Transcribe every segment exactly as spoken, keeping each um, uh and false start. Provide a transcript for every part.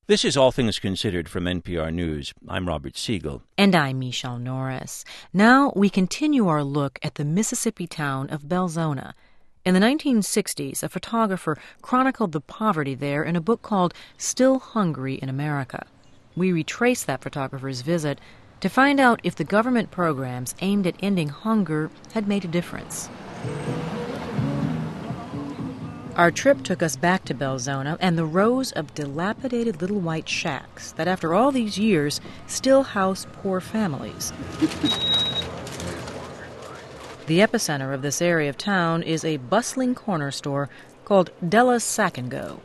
This is All Things Considered from N P R News. I'm Robert Siegel. And I'm Michelle Norris. Now we continue our look at the Mississippi town of Belzona. In the nineteen sixties, a photographer chronicled the poverty there in a book called Still Hungry in America. We retrace that photographer's visit to find out if the government programs aimed at ending hunger had made a difference. Our trip took us back to Belzona and the rows of dilapidated little white shacks that, after all these years, still house poor families. The epicenter of this area of town is a bustling corner store called Della's Sack and Go.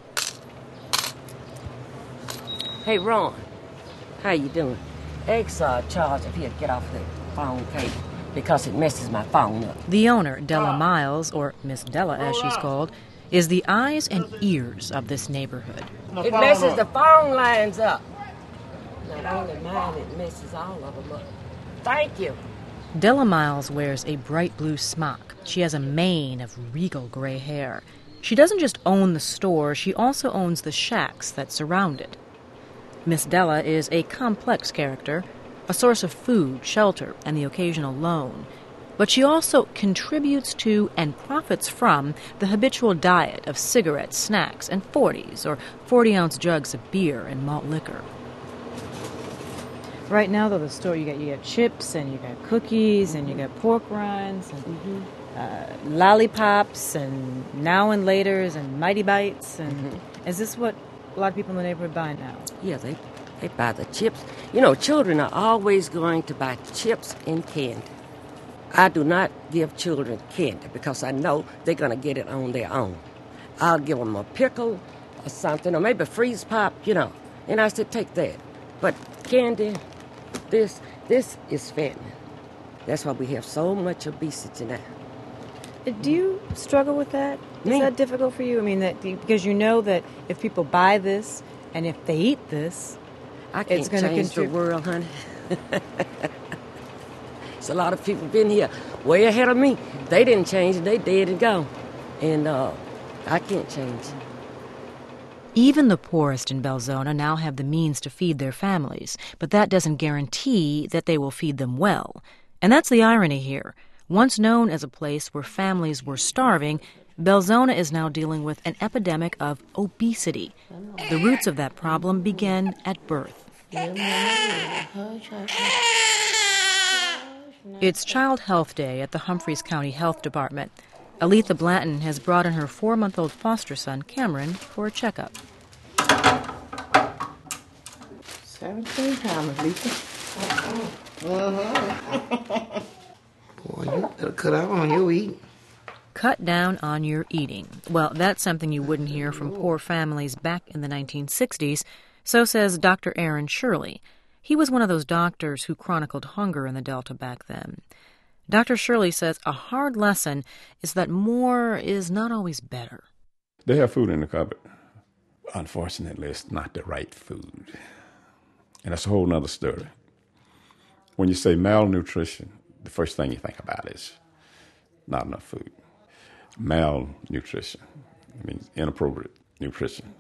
Hey, Ron. How you doing? Eggs are charged if he'd get off the phone, Kate, because it messes my phone up. The owner, Della Miles, or Miss Della as she's called, is the eyes and ears of this neighborhood. It messes the phone lines up. Not only mine, it messes all of them up. Thank you. Della Miles wears a bright blue smock. She has a mane of regal gray hair. She doesn't just own the store, she also owns the shacks that surround it. Miss Della is a complex character, a source of food, shelter, and the occasional loan. But she also contributes to and profits from the habitual diet of cigarettes, snacks, and forties or forty-ounce jugs of beer and malt liquor. Right now, though, the store, you got you got chips, and you got cookies, and you got pork rinds, and mm-hmm. uh, lollipops, and now and laters, and Mighty Bites. And mm-hmm. Is this what a lot of people in the neighborhood buy now? Yeah, they, they buy the chips. You know, children are always going to buy chips and candy. I do not give children candy because I know they're going to get it on their own. I'll give them a pickle or something, or maybe a freeze pop, you know. And I said, take that. But candy, this, this is fattening. That's why we have so much obesity now. Do you struggle with that? Me? Is that difficult for you? I mean, that because you know that if people buy this and if they eat this, I can't it's going to change contribute. the world, honey. There's a lot of people been here way ahead of me. They didn't change it. They dead and gone. And uh, I can't change it. Even the poorest in Belzona now have the means to feed their families, but that doesn't guarantee that they will feed them well. And that's the irony here. Once known as a place where families were starving, Belzona is now dealing with an epidemic of obesity. The roots of that problem began at birth. It's Child Health Day at the Humphreys County Health Department. Aletha Blanton has brought in her four-month-old foster son, Cameron, for a checkup. Seventeen times, Aletha. Uh-huh. Boy, you better cut out on your eating. Cut down on your eating. Well, that's something you wouldn't hear from poor families back in the nineteen sixties, so says Doctor Aaron Shirley. He was one of those doctors who chronicled hunger in the Delta back then. Doctor Shirley says a hard lesson is that more is not always better. They have food in the cupboard. Unfortunately, it's not the right food. And that's a whole nother story. When you say malnutrition, the first thing you think about is not enough food. Malnutrition means inappropriate nutrition.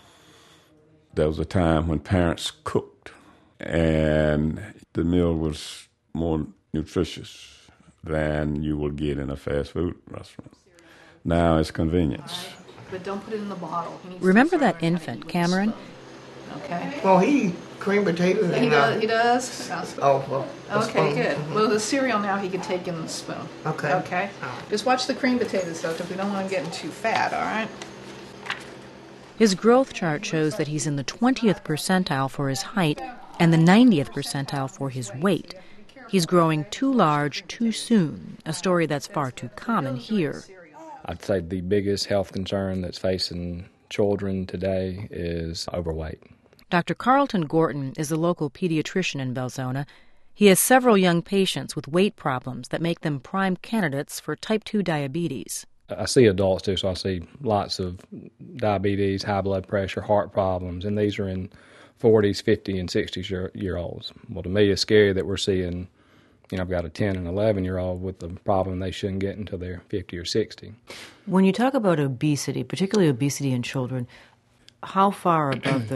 There was a time when parents cooked, and the meal was more nutritious than you will get in a fast food restaurant. Now it's convenience. But don't put it in the bottle. Remember that infant, Cameron? Okay. Well, he eat cream potatoes. He and, does. uh, He does. Oh, well. a Okay, spoon. good. Mhm. Well, the cereal now he can take in the spoon. Okay. Okay. All right. Just watch the cream potatoes though, because we don't want him getting too fat. All right. His growth chart shows that he's in the twentieth percentile for his height and the ninetieth percentile for his weight. He's growing too large too soon, a story that's far too common here. I'd say the biggest health concern that's facing children today is overweight. Doctor Carlton Gorton is a local pediatrician in Belzona. He has several young patients with weight problems that make them prime candidates for type two diabetes. I see adults too, so I see lots of diabetes, high blood pressure, heart problems, and these are in forties, fifty, and sixty-year-olds. Well, to me, it's scary that we're seeing, you know, I've got a ten and eleven-year-old with a problem they shouldn't get until they're fifty or sixty. When you talk about obesity, particularly obesity in children, how far above the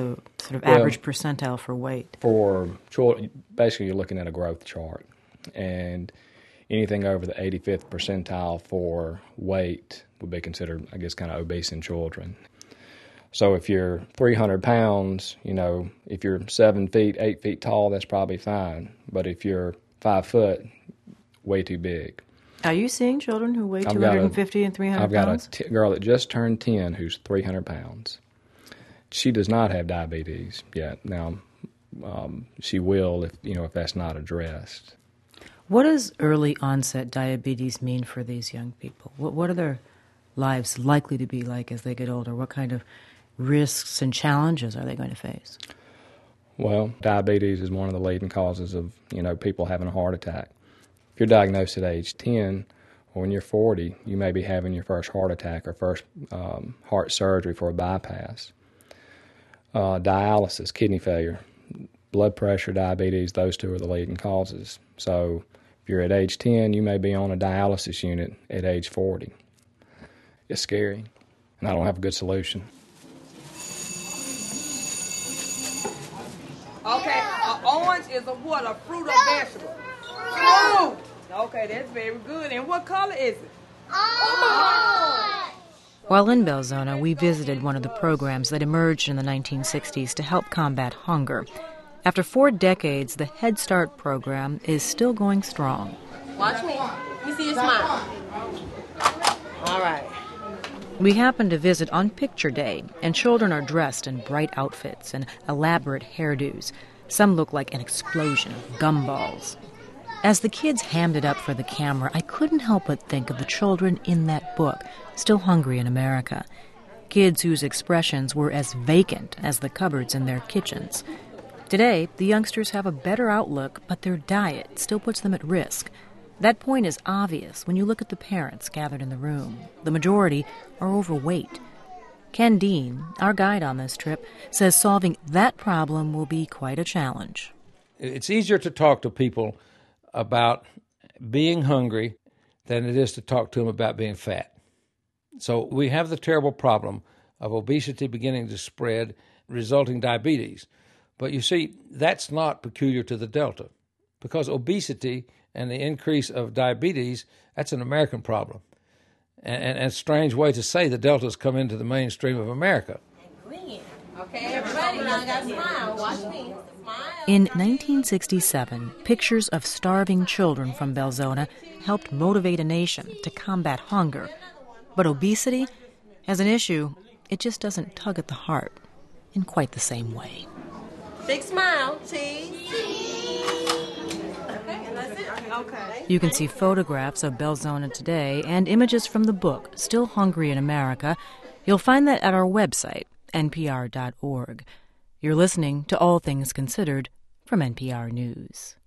sort of Well, average percentile for weight? For children, basically you're looking at a growth chart, and anything over the eighty-fifth percentile for weight would be considered, I guess, kind of obese in children. So if you're three hundred pounds, you know, if you're seven feet, eight feet tall, that's probably fine. But if you're five foot, way too big. Are you seeing children who weigh I've two got hundred fifty a, and three hundred I've got pounds? a t- girl that just turned ten who's three hundred pounds. She does not have diabetes yet. Now, um, she will if, you know, if that's not addressed. What does early onset diabetes mean for these young people? What, what are their lives likely to be like as they get older? What kind of risks and challenges are they going to face? Well, diabetes is one of the leading causes of, you know, people having a heart attack. If you're diagnosed at age ten, or when you're forty, you may be having your first heart attack or first um, heart surgery for a bypass. Uh, dialysis, kidney failure, blood pressure, diabetes, those two are the leading causes. So if you're at age ten, you may be on a dialysis unit at age forty. It's scary, and I don't have a good solution. Okay, an orange is a what? A fruit or vegetable? Fruit! Okay, that's very good. And what color is it? Orange! While in Belzona, we visited one of the programs that emerged in the nineteen sixties to help combat hunger. After four decades, the Head Start program is still going strong. Watch me. Let me see your smile. All right. We happened to visit on Picture Day, and children are dressed in bright outfits and elaborate hairdos. Some look like an explosion of gumballs. As the kids hammed it up for the camera, I couldn't help but think of the children in that book, Still Hungry in America. Kids whose expressions were as vacant as the cupboards in their kitchens. Today, the youngsters have a better outlook, but their diet still puts them at risk. That point is obvious when you look at the parents gathered in the room. The majority are overweight. Ken Dean, our guide on this trip, says solving that problem will be quite a challenge. It's easier to talk to people about being hungry than it is to talk to them about being fat. So we have the terrible problem of obesity beginning to spread, resulting diabetes. But you see, that's not peculiar to the Delta, because obesity and the increase of diabetes, that's an American problem. And, and, and a strange way to say the Delta's come into the mainstream of America. Okay, everybody now got to smile. Watch me. In nineteen sixty-seven, pictures of starving children from Belzona helped motivate a nation to combat hunger. But obesity, as an issue, it just doesn't tug at the heart in quite the same way. Big smile, cheese. Okay, and that's it. Okay. You can see photographs of Belzona today and images from the book, Still Hungry in America. You'll find that at our website, N P R dot org. You're listening to All Things Considered from N P R News.